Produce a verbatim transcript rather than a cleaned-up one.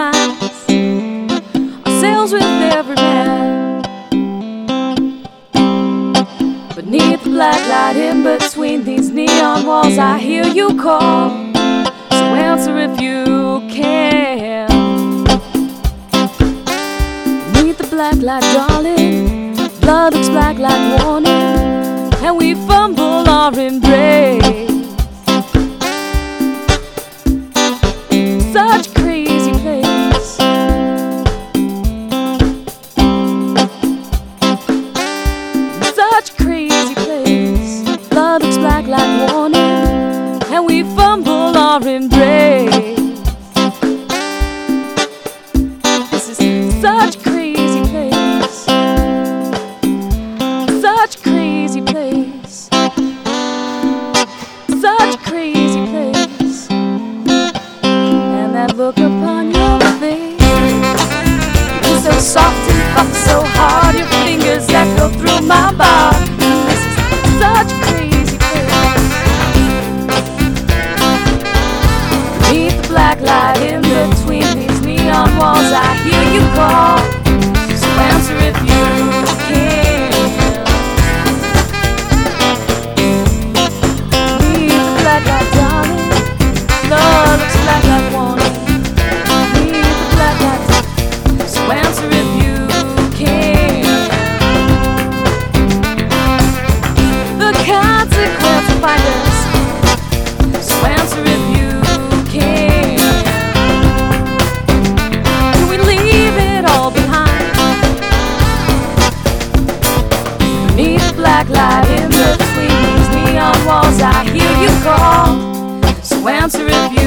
compromise ourselves with every man. Beneath the black light, in between these neon walls, I hear you call, so answer if you can. Beneath the black light, darling, blood looks black like warning, and we fumble our embrace. Such crazy place. Such crazy place. Blood looks black like warning, and we fumble our embrace. This is such crazy place. Such crazy place. Such crazy place. And that look upon your face, you're so soft and fuck so hard, your fingers echo through my body. This is such crazy place. Beneath the black light, in between these neon walls, I hear you call, so answer if you can. Beneath the black light, darling, love looks black like warning. Beneath the black light, so answer if you can. The consequence will find us, so answer if you can. Do we leave it all behind? Beneath the black light, in between these neon walls, I hear you call, so answer if you